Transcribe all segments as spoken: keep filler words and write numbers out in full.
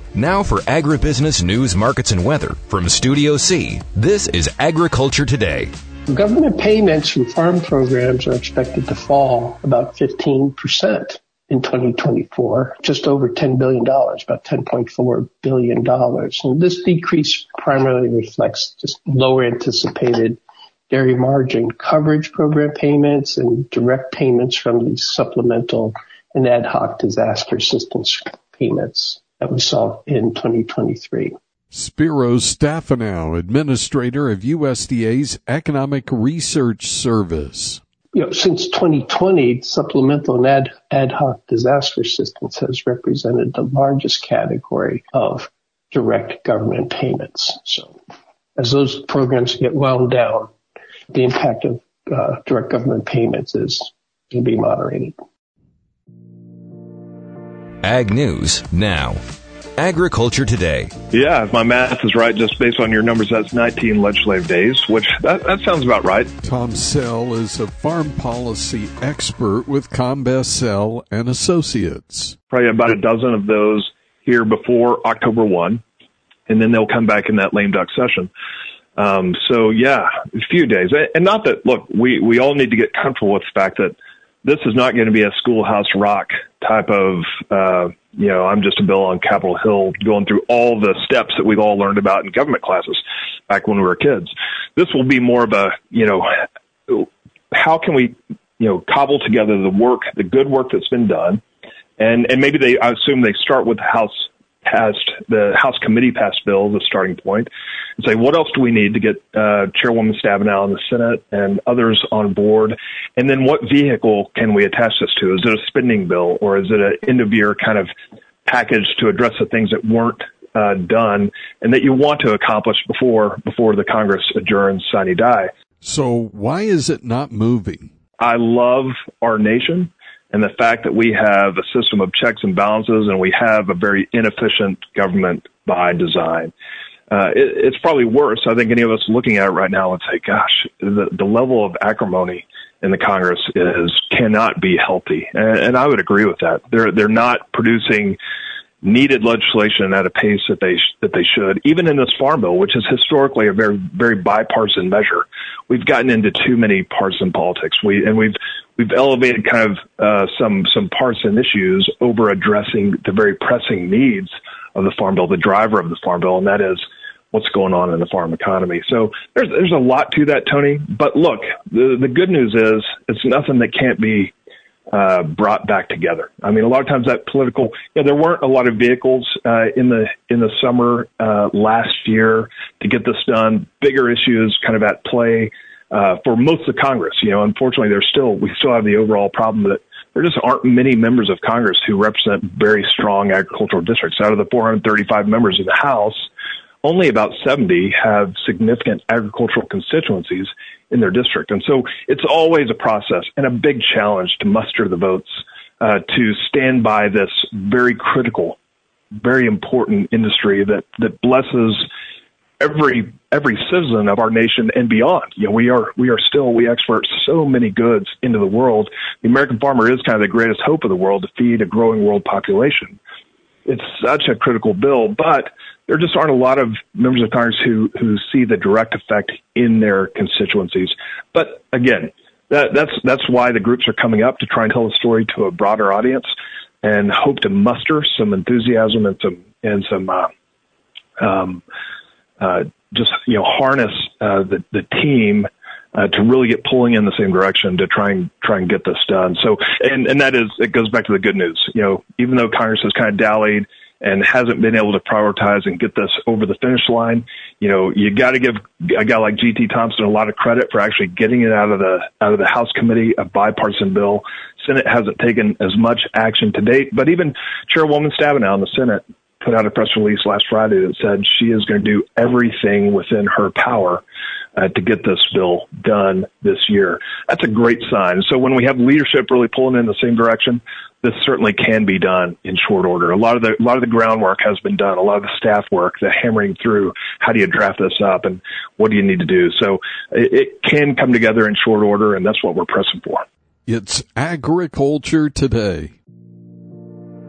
Now for agribusiness news, markets, and weather from Studio C, this is Agriculture Today. Government payments from farm programs are expected to fall about fifteen percent in twenty twenty-four, just over ten billion dollars, about ten point four billion dollars. And this decrease primarily reflects just lower anticipated dairy margin coverage program payments and direct payments from these supplemental and ad hoc disaster assistance payments that we saw in twenty twenty-three. Spiro Stefano, administrator of U S D A's Economic Research Service. You know, since twenty twenty, supplemental and ad, ad hoc disaster assistance has represented the largest category of direct government payments. So as those programs get wound down, the impact of uh, direct government payments is going to be moderated. Ag News now. Agriculture Today. Yeah, if my math is right, just based on your numbers, that's nineteen legislative days, which that, that sounds about right. Tom Sell is a farm policy expert with Combest and Associates. Probably about a dozen of those here before October first, and then they'll come back in that lame duck session. Um, so, yeah, a few days. And not that, look, we, we all need to get comfortable with the fact that this is not going to be a schoolhouse rock type of, uh, you know, I'm just a bill on Capitol Hill going through all the steps that we've all learned about in government classes back when we were kids. This will be more of a, you know, how can we, you know, cobble together the work, the good work that's been done. And, and maybe they, I assume they start with the House passed, the House committee passed bill, the starting point, and say, what else do we need to get uh, Chairwoman Stabenow in the Senate and others on board? And then what vehicle can we attach this to? Is it a spending bill, or is it an end-of-year kind of package to address the things that weren't uh, done and that you want to accomplish before before the Congress adjourns sine die? So why is it not moving? I love our nation and the fact that we have a system of checks and balances, and we have a very inefficient government by design. Uh, it, it's probably worse. I think any of us looking at it right now would say, gosh, the, the level of acrimony in the Congress is cannot be healthy. And, and I would agree with that. They're, they're not producing needed legislation at a pace that they sh- that they should. Even in this farm bill, which is historically a very very bipartisan measure, we've gotten into too many partisan politics. We and we've we've elevated kind of uh, some some partisan issues over addressing the very pressing needs of the farm bill, the driver of the farm bill, and that is what's going on in the farm economy. So there's there's a lot to that, Tony. But look, the the good news is it's nothing that can't be Uh, brought back together. I mean, a lot of times that political, you know, there weren't a lot of vehicles uh, in the in the summer uh, last year to get this done. Bigger issues kind of at play uh, for most of Congress. You know, unfortunately, there's still we still have the overall problem that there just aren't many members of Congress who represent very strong agricultural districts. Out of the four hundred thirty-five members of the House, only about seventy have significant agricultural constituencies in their district. And so it's always a process and a big challenge to muster the votes uh, to stand by this very critical, very important industry that, that blesses every every citizen of our nation and beyond. You know, we are we are still, we export so many goods into the world. The American farmer is kind of the greatest hope of the world to feed a growing world population. It's such a critical bill, but there just aren't a lot of members of Congress who, who see the direct effect in their constituencies. But again, that, that's that's why the groups are coming up to try and tell the story to a broader audience and hope to muster some enthusiasm and some and some uh, um, uh, just you know harness uh, the the team uh, to really get pulling in the same direction to try and try and get this done. So and and that is it goes back to the good news. You know, even though Congress has kind of dallied and hasn't been able to prioritize and get this over the finish line, you know, you got to give a guy like G T Thompson a lot of credit for actually getting it out of the out of the House committee, a bipartisan bill. Senate hasn't taken as much action to date, but even Chairwoman Stabenow in the Senate put out a press release last Friday that said she is going to do everything within her power uh, to get this bill done this year. That's a great sign. So when we have leadership really pulling in the same direction, this certainly can be done in short order. A lot of the a lot of the groundwork has been done. A lot of the staff work, the hammering through how do you draft this up and what do you need to do. So it, it can come together in short order, and that's what we're pressing for. It's Agriculture Today.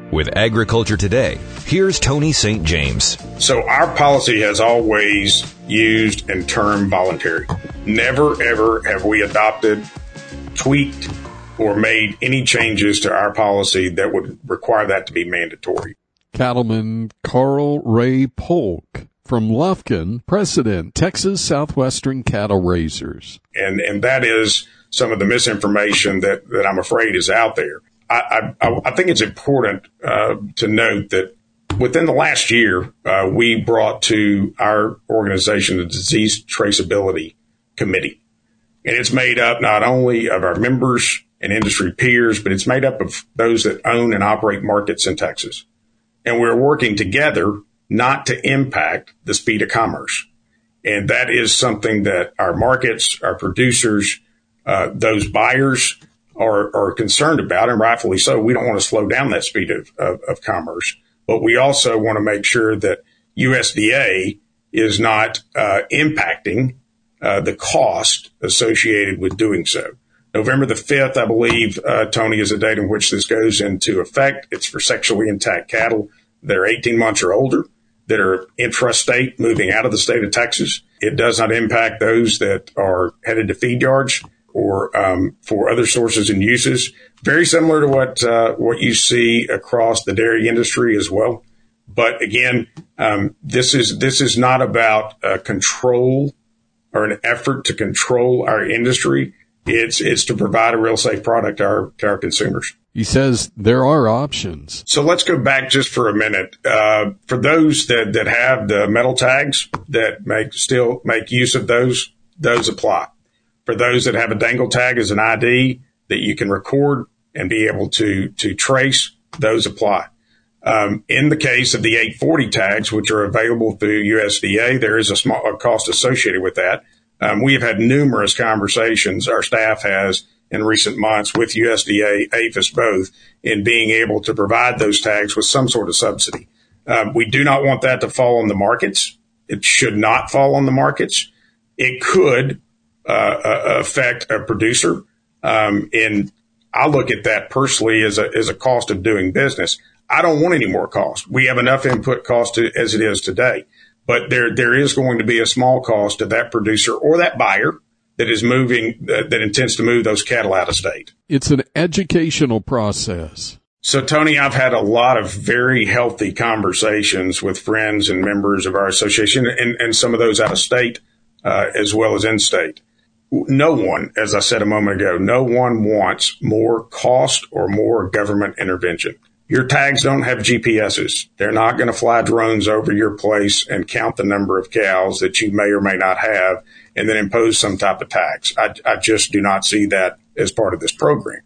With Agriculture Today, here's Tony Saint James. So our policy has always used and term voluntary. Never, ever have we adopted, tweaked, or made any changes to our policy that would require that to be mandatory. Cattleman Carl Ray Polk from Lufkin, President, Texas Southwestern Cattle Raisers. And and that is some of the misinformation that, that I'm afraid is out there. I, I, I think it's important uh, to note that within the last year, uh, we brought to our organization a disease traceability committee. And it's made up not only of our members and industry peers, but it's made up of those that own and operate markets in Texas. And we're working together not to impact the speed of commerce. And that is something that our markets, our producers, uh, those buyers are, are concerned about, and rightfully so. We don't want to slow down that speed of, of, of commerce, but we also want to make sure that U S D A is not uh, impacting uh, the cost associated with doing so. November the fifth, I believe, uh, Tony, is the date in which this goes into effect. It's for sexually intact cattle that are eighteen months or older, that are intrastate, moving out of the state of Texas. It does not impact those that are headed to feed yards or um, for other sources and uses. Very similar to what uh, what you see across the dairy industry as well. But again, um, this is this is not about uh, control or an effort to control our industry. It's it's to provide a real safe product to our to our consumers. He says there are options. So let's go back just for a minute. Uh, for those that, that have the metal tags that make still make use of those, those apply. For those that have a dangle tag as an I D that you can record and be able to to trace, those apply. Um, in the case of the eight forty tags, which are available through U S D A, there is a small a cost associated with that. Um, we have had numerous conversations, our staff has, in recent months with U S D A, APHIS both, in being able to provide those tags with some sort of subsidy. Um, we do not want that to fall on the markets. It should not fall on the markets. It could uh, affect a producer. Um, and I look at that personally as a, as a cost of doing business. I don't want any more cost. We have enough input cost to, as it is today. But there there is going to be a small cost to that producer or that buyer that is moving, that, that intends to move those cattle out of state. It's an educational process. So, Tony, I've had a lot of very healthy conversations with friends and members of our association and, and some of those out of state uh, as well as in state. No one, as I said a moment ago, no one wants more cost or more government intervention. Your tags don't have G P S's. They're not going to fly drones over your place and count the number of cows that you may or may not have and then impose some type of tax. I, I just do not see that as part of this program.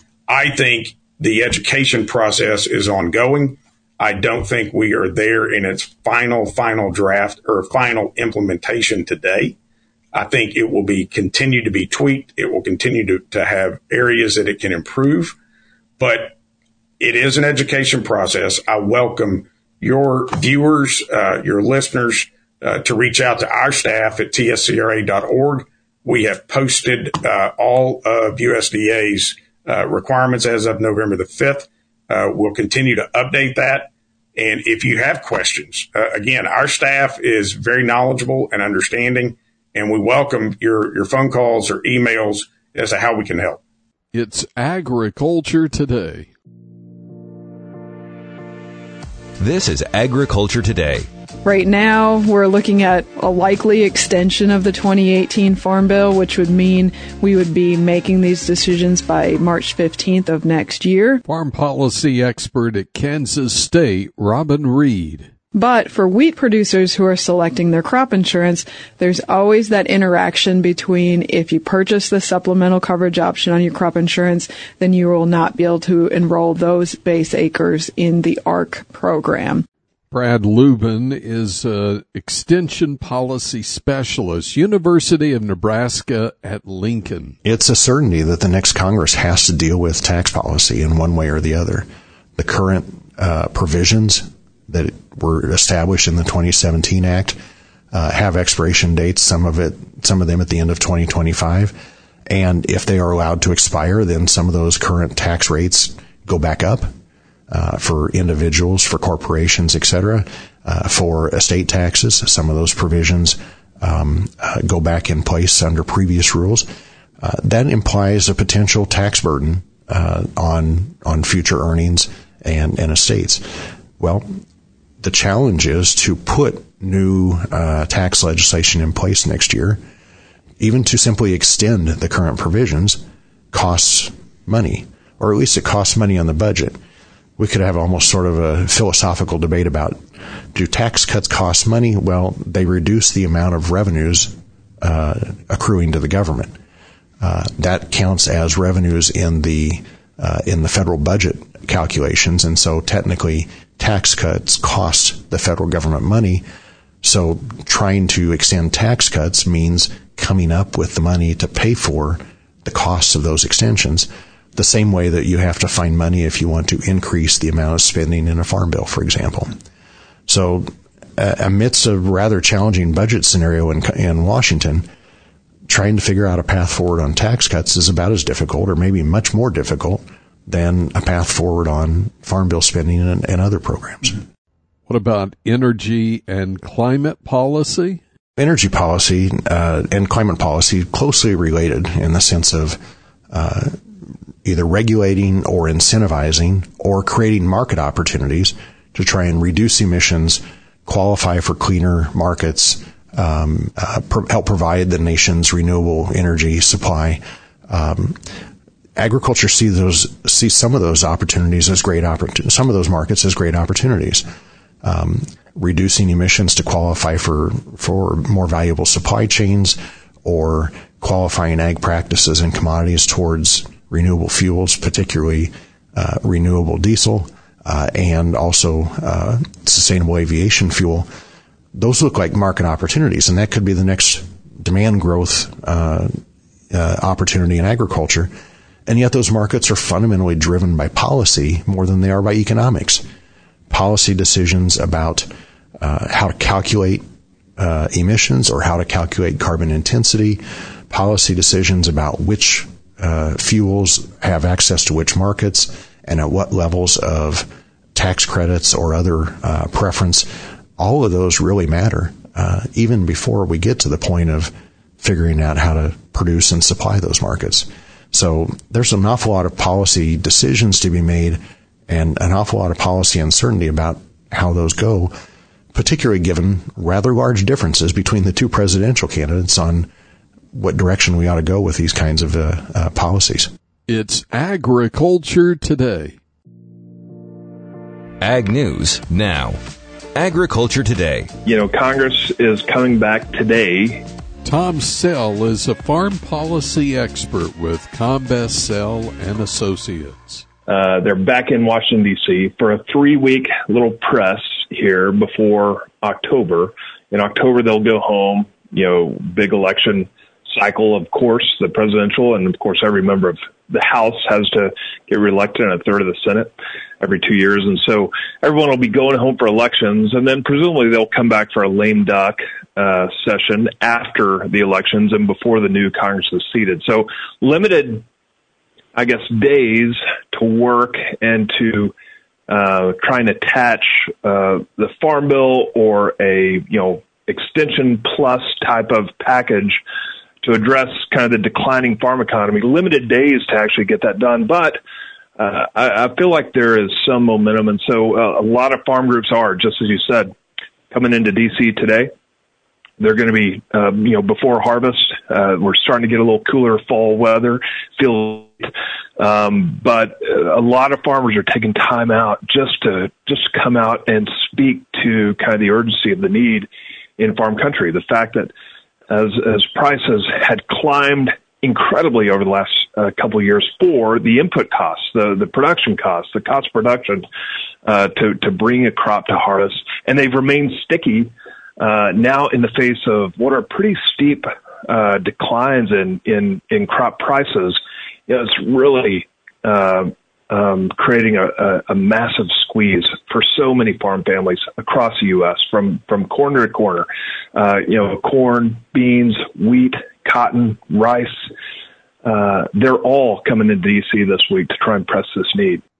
I think the education process is ongoing. I don't think we are there in its final, final draft or final implementation today. I think it will be continue to be tweaked. It will continue to, to have areas that it can improve, but it is an education process. I welcome your viewers, uh, your listeners, uh, to reach out to our staff at T S C R A dot org. We have posted uh, all of U S D A's uh, requirements as of November the fifth. Uh, we'll continue to update that. And if you have questions, uh, again, our staff is very knowledgeable and understanding, and we welcome your, your phone calls or emails as to how we can help. It's Agriculture Today. This is Agriculture Today. Right now, we're looking at a likely extension of the twenty eighteen Farm Bill, which would mean we would be making these decisions by March fifteenth of next year. Farm policy expert at Kansas State, Robin Reed. But for wheat producers who are selecting their crop insurance, there's always that interaction between if you purchase the supplemental coverage option on your crop insurance, then you will not be able to enroll those base acres in the A R C program. Brad Lubin is an extension policy specialist, University of Nebraska at Lincoln. It's a certainty that the next Congress has to deal with tax policy in one way or the other. The current uh, provisions that were established in the twenty seventeen Act uh, have expiration dates, some of it, some of them at the end of twenty twenty-five. And if they are allowed to expire, then some of those current tax rates go back up. uh, for individuals, for corporations, et cetera, uh, for estate taxes. Some of those provisions um, uh, go back in place under previous rules. Uh, that implies a potential tax burden uh, on on future earnings and, and estates. Well, the challenge is to put new uh, tax legislation in place next year. Even to simply extend the current provisions costs money, or at least it costs money on the budget. We could have almost sort of a philosophical debate about, do tax cuts cost money? Well, they reduce the amount of revenues uh, accruing to the government. Uh, that counts as revenues in the uh, in the federal budget calculations, and so technically tax cuts cost the federal government money. So trying to extend tax cuts means coming up with the money to pay for the costs of those extensions, the same way that you have to find money if you want to increase the amount of spending in a farm bill, for example. So uh, amidst a rather challenging budget scenario in, in Washington, trying to figure out a path forward on tax cuts is about as difficult, or maybe much more difficult, than a path forward on farm bill spending and, and other programs. What about energy and climate policy? Energy policy uh, and climate policy closely related in the sense of uh, either regulating or incentivizing or creating market opportunities to try and reduce emissions, qualify for cleaner markets, um, uh, pro- help provide the nation's renewable energy supply. Um, agriculture see those see some of those opportunities as great opportunities. Some of those markets as great opportunities. Um, reducing emissions to qualify for, for more valuable supply chains, or qualifying ag practices and commodities towards renewable fuels, particularly uh, renewable diesel, uh, and also uh, sustainable aviation fuel. Those look like market opportunities, and that could be the next demand growth uh, uh, opportunity in agriculture. And yet those markets are fundamentally driven by policy more than they are by economics. Policy decisions about uh, how to calculate uh, emissions or how to calculate carbon intensity, policy decisions about which uh, fuels have access to which markets and at what levels of tax credits or other uh, preference. All of those really matter, uh, even before we get to the point of figuring out how to produce and supply those markets. So there's an awful lot of policy decisions to be made, and an awful lot of policy uncertainty about how those go, particularly given rather large differences between the two presidential candidates on what direction we ought to go with these kinds of uh, uh, policies. It's Agriculture Today. Ag News Now. Agriculture Today. You know, Congress is coming back today. Tom Sell is a farm policy expert with Combest Sell and Associates. Uh, they're back in Washington, D C for a three-week little press here before October. In October, they'll go home, you know, big election cycle, of course, the presidential, and, of course, every member of the House has to get reelected and a third of the Senate every two years. And so everyone will be going home for elections, and then presumably they'll come back for a lame duck uh, session after the elections and before the new Congress is seated. So limited, I guess, days to work and to uh, try and attach uh, the Farm Bill or a, you know, extension plus type of package to address kind of the declining farm economy. Limited days to actually get that done, but uh, I, I feel like there is some momentum, and so uh, a lot of farm groups are, just as you said, coming into D C today. They're going to be, um, you know, before harvest. Uh, we're starting to get a little cooler fall weather. Feel, um, but a lot of farmers are taking time out just to just come out and speak to kind of the urgency of the need in farm country. The fact that as as prices had climbed incredibly over the last uh, couple of years for the input costs, the the production costs, the cost of production uh, to to bring a crop to harvest, and they've remained sticky. Uh, now in the face of what are pretty steep uh, declines in, in, in crop prices, you know, it's really uh, um, creating a, a, a massive squeeze for so many farm families across the U S from, from corner to corner. Uh, you know, corn, beans, wheat, cotton, rice, uh, they're all coming into D C this week to try and press this need.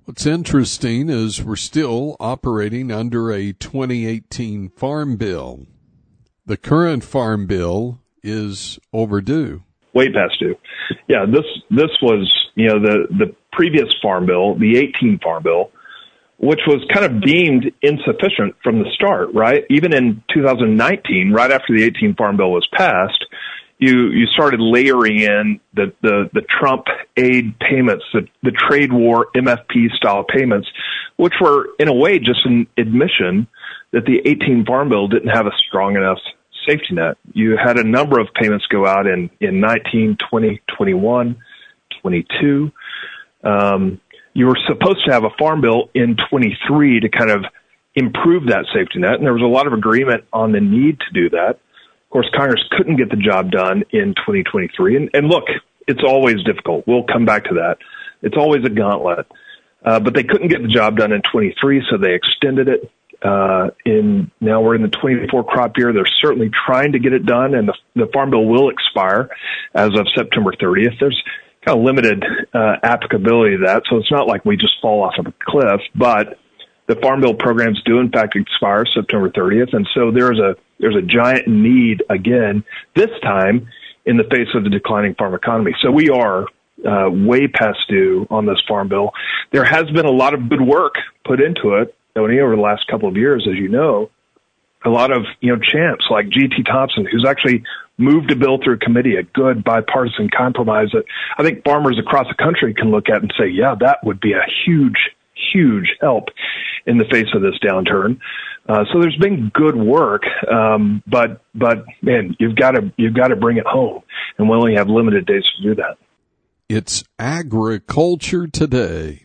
What's interesting is we're still operating under a twenty eighteen Farm Bill. The current Farm Bill is overdue. Way past due. Yeah, this this was, you know, the, the previous Farm Bill, the eighteen Farm Bill, which was kind of deemed insufficient from the start, right? Even in two thousand nineteen, right after the eighteen Farm Bill was passed, you you started layering in the, the, the Trump aid payments, the, the trade war M F P-style payments, which were, in a way, just an admission that the eighteen Farm Bill didn't have a strong enough safety net. You had a number of payments go out in, in nineteen, twenty, twenty-one, twenty-two. Um, you were supposed to have a Farm Bill in twenty-three to kind of improve that safety net, and there was a lot of agreement on the need to do that. Of course, Congress couldn't get the job done in twenty twenty-three. And, and look, it's always difficult. We'll come back to that. It's always a gauntlet. Uh, but they couldn't get the job done in twenty-three, so they extended it. Uh, in now we're in the twenty-four crop year. They're certainly trying to get it done, and the, the Farm Bill will expire as of September thirtieth. There's kind of limited uh, applicability to that, so it's not like we just fall off of a cliff. But the Farm Bill programs do, in fact, expire September thirtieth, and so there's a there's a giant need again, this time in the face of the declining farm economy. So we are uh, way past due on this Farm Bill. There has been a lot of good work put into it, Tony, over the last couple of years, as you know. A lot of, you know, champs like G T Thompson, who's actually moved a bill through committee, a good bipartisan compromise that I think farmers across the country can look at and say, yeah, that would be a huge, huge help in the face of this downturn. Uh, so there's been good work, um, but but man, you've got to you've got to bring it home, and we only have limited days to do that. It's Agriculture Today.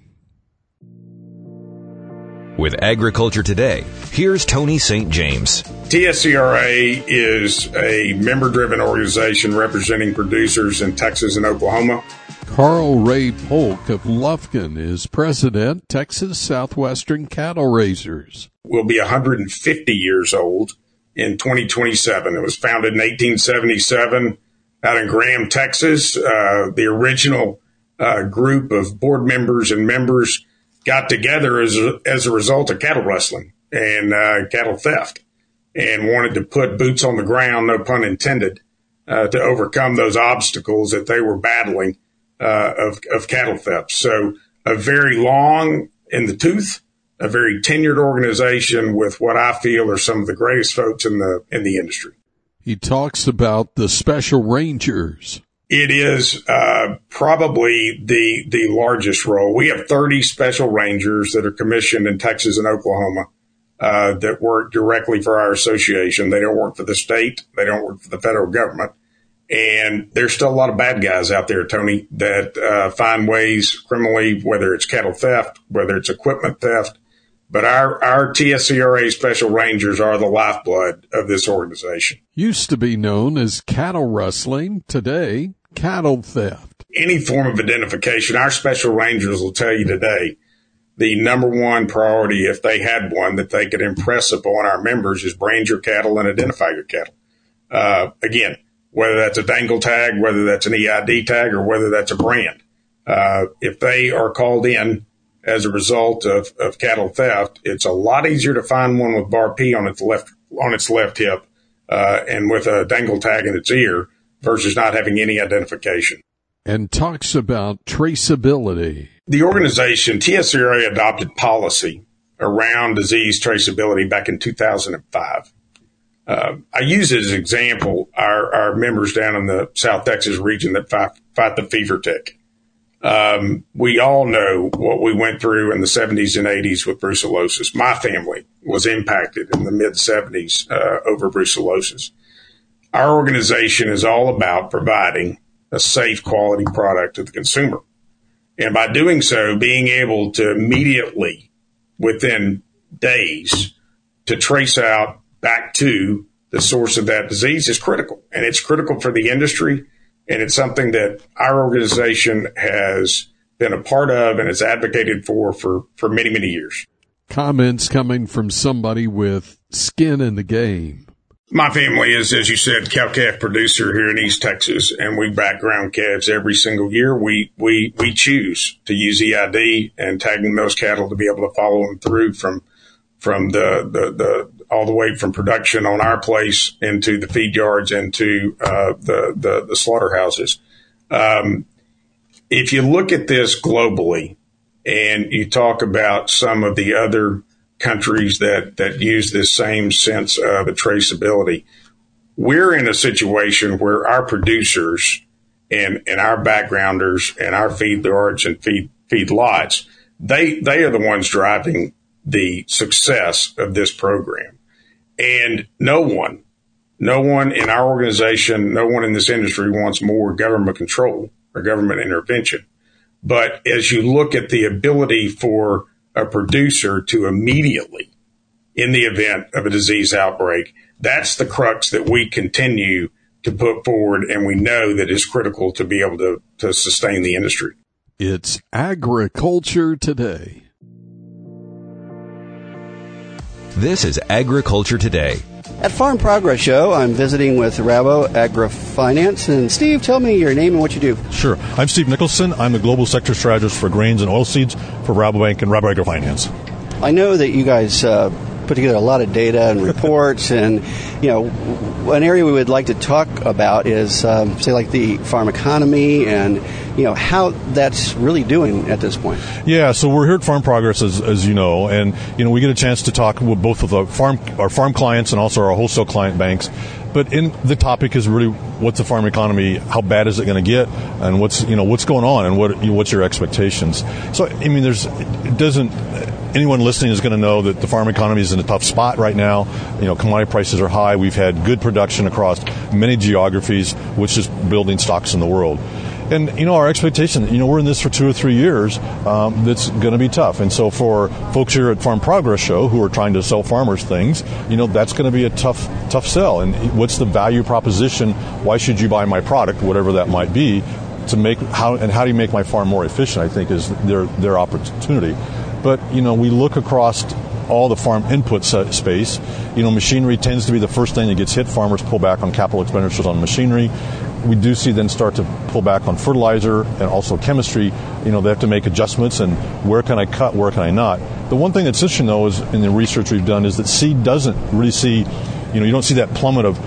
With Agriculture Today, here's Tony Saint James. T S C R A is a member-driven organization representing producers in Texas and Oklahoma. Carl Ray Polk of Lufkin is president, Texas Southwestern Cattle Raisers. Will be one hundred fifty years old in twenty twenty-seven. It was founded in eighteen seventy-seven out in Graham, Texas. Uh, the original uh, group of board members and members got together as a, as a result of cattle rustling and uh, cattle theft, and wanted to put boots on the ground, no pun intended, uh, to overcome those obstacles that they were battling uh, of, of cattle theft. So a very long in the tooth, a very tenured organization with what I feel are some of the greatest folks in the in the industry. He talks about the Special Rangers. It is uh, probably the the largest role. We have thirty Special Rangers that are commissioned in Texas and Oklahoma uh, that work directly for our association. They don't work for the state. They don't work for the federal government. And there's still a lot of bad guys out there, Tony, that uh, find ways criminally, whether it's cattle theft, whether it's equipment theft. But our, our T S C R A Special Rangers are the lifeblood of this organization. Used to be known as cattle rustling, today, cattle theft. Any form of identification, our Special Rangers will tell you today the number one priority, if they had one, that they could impress upon our members is brand your cattle and identify your cattle. Uh, again, whether that's a dangle tag, whether that's an E I D tag, or whether that's a brand. Uh, if they are called in as a result of, of cattle theft, it's a lot easier to find one with bar P on its left on its left hip uh, and with a dangle tag in its ear versus not having any identification. And talks about traceability. The organization, T S C R A, adopted policy around disease traceability back in two thousand five. Uh, I use as an example our, our members down in the South Texas region that fight, fight the fever tick. Um, we all know what we went through in the seventies and eighties with brucellosis. My family was impacted in the mid seventies uh, over brucellosis. Our organization is all about providing a safe, quality product to the consumer. And by doing so, being able to immediately, within days, to trace out back to the source of that disease is critical. And it's critical for the industry. And it's something that our organization has been a part of and has advocated for for, for many, many years. Comments coming from somebody with skin in the game. My family is, as you said, cow-calf producer here in East Texas, and we background calves every single year. We we we choose to use E I D and tagging those cattle to be able to follow them through from from the the, the all the way from production on our place into the feed yards into uh, the, the the slaughterhouses. Um, if you look at this globally, and you talk about some of the other countries that, that use this same sense of a traceability, we're in a situation where our producers and, and our backgrounders and our feed yards and feed, feed lots, they, they are the ones driving the success of this program. And no one, no one in our organization, no one in this industry wants more government control or government intervention. But as you look at the ability for a producer to immediately, in the event of a disease outbreak, that's the crux that we continue to put forward, and we know that is critical to be able to, to sustain the industry. It's Agriculture Today. This is Agriculture Today. At Farm Progress Show, I'm visiting with Rabo AgriFinance. And Steve, tell me your name and what you do. Sure. I'm Steve Nicholson. I'm the Global Sector Strategist for Grains and Oilseeds for Rabobank and Rabo AgriFinance. I know that you guys uh, put together a lot of data and reports, and, you know, an area we would like to talk about is, um, say, like the farm economy and, you know, how that's really doing at this point. Yeah, so we're here at Farm Progress, as, as you know, and, you know, we get a chance to talk with both of the farm, our farm clients and also our wholesale client banks. But in the topic is really what's the farm economy, how bad is it going to get, and what's, you know, what's going on, and what, you know, what's your expectations. So, I mean, there's, it doesn't, anyone listening is going to know that the farm economy is in a tough spot right now. You know, commodity prices are high. We've had good production across many geographies, which is building stocks in the world. And, you know, our expectation, you know, we're in this for two or three years, um, that's going to be tough. And so for folks here at Farm Progress Show who are trying to sell farmers things, you know, that's going to be a tough, tough sell. And what's the value proposition? Why should you buy my product, whatever that might be, to make how, and how do you make my farm more efficient, I think is their, their opportunity. But, you know, we look across all the farm input space. You know, machinery tends to be the first thing that gets hit. Farmers pull back on capital expenditures on machinery. We do see then start to pull back on fertilizer and also chemistry. You know, they have to make adjustments, and where can I cut, where can I not? The one thing that's interesting, though, is in the research we've done is that seed doesn't really see, you know, you don't see that plummet of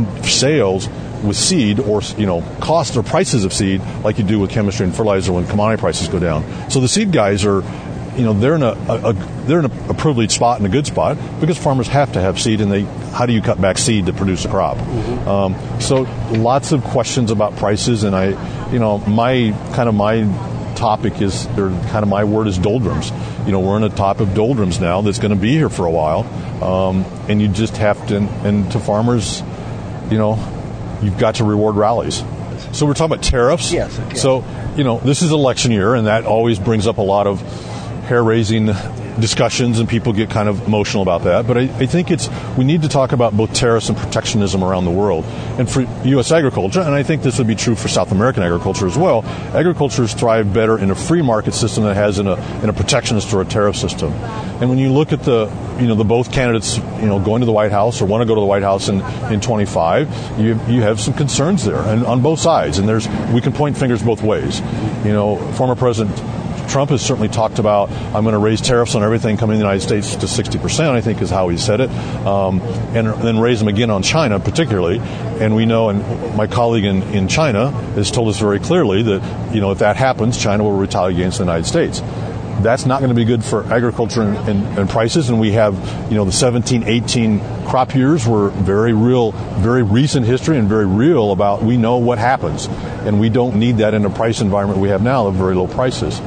sales with seed or, you know, cost or prices of seed like you do with chemistry and fertilizer when commodity prices go down. So the seed guys are, you know, they're in a, a, a they're in a, a privileged spot and a good spot because farmers have to have seed, and they how do you cut back seed to produce a crop? Mm-hmm. Um, so lots of questions about prices, and I, you know, my kind of my topic is, or kind of my word is doldrums. You know, we're in a top of doldrums now that's going to be here for a while, um, and you just have to, and to farmers, you know, you've got to reward rallies. So we're talking about tariffs. Yes. Okay. So, you know, this is election year, and that always brings up a lot of hair-raising discussions, and people get kind of emotional about that. But I, I think it's we need to talk about both tariffs and protectionism around the world. And for U S agriculture, and I think this would be true for South American agriculture as well, agricultures thrive better in a free market system than it has in a in a protectionist or a tariff system. And when you look at the you know the both candidates you know going to the White House or want to go to the White House in in twenty-five, you you have some concerns there, and on both sides. And there's we can point fingers both ways. You know, former President Trump has certainly talked about, I'm going to raise tariffs on everything coming in the United States to sixty percent, I think is how he said it, um, and then raise them again on China particularly. And we know, and my colleague in, in China has told us very clearly that, you know, if that happens, China will retaliate against the United States. That's not going to be good for agriculture and, and, and prices. And we have, you know, the seventeen, eighteen crop years were very real, very recent history and very real about we know what happens. And we don't need that in a price environment we have now of very low prices.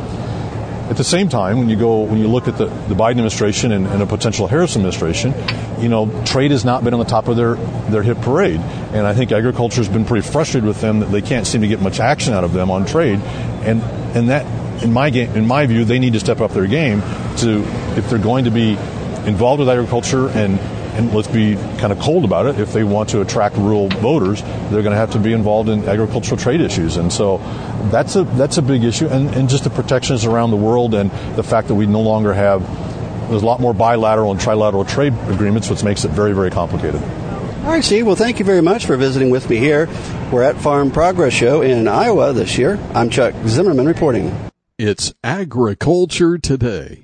At the same time, when you go, when you look at the, the Biden administration and, and a potential Harris administration, you know, trade has not been on the top of their, their hit parade. And I think agriculture has been pretty frustrated with them that they can't seem to get much action out of them on trade. And, and that, in my game, in my view, they need to step up their game to, if they're going to be involved with agriculture and, and let's be kind of cold about it, if they want to attract rural voters, they're going to have to be involved in agricultural trade issues. And so that's a that's a big issue. And, and just the protections around the world and the fact that we no longer have, there's a lot more bilateral and trilateral trade agreements, which makes it very, very complicated. All right, Steve. Well, thank you very much for visiting with me here. We're at Farm Progress Show in Iowa this year. I'm Chuck Zimmerman reporting. It's Agriculture Today.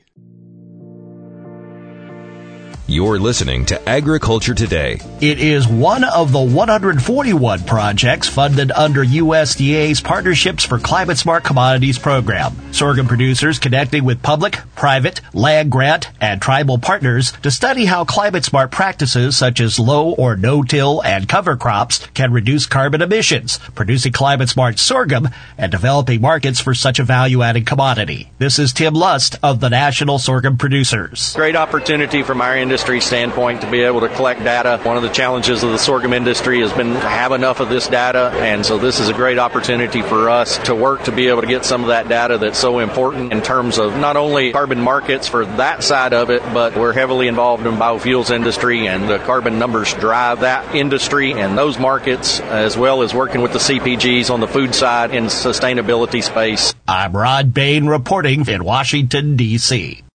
You're listening to Agriculture Today. It is one of the one hundred forty-one projects funded under U S D A's Partnerships for Climate Smart Commodities program. Sorghum producers connecting with public, private, land grant, and tribal partners to study how climate smart practices such as low or no-till and cover crops can reduce carbon emissions, producing climate smart sorghum and developing markets for such a value-added commodity. This is Tim Lust of the National Sorghum Producers. Great opportunity from our industry standpoint to be able to collect data. One of the challenges of the sorghum industry has been to have enough of this data, and so this is a great opportunity for us to work to be able to get some of that data that's so important in terms of not only carbon markets for that side of it, but we're heavily involved in biofuels industry, and the carbon numbers drive that industry and those markets, as well as working with the C P Gs on the food side in sustainability space. I'm Rod Bain reporting in Washington, D C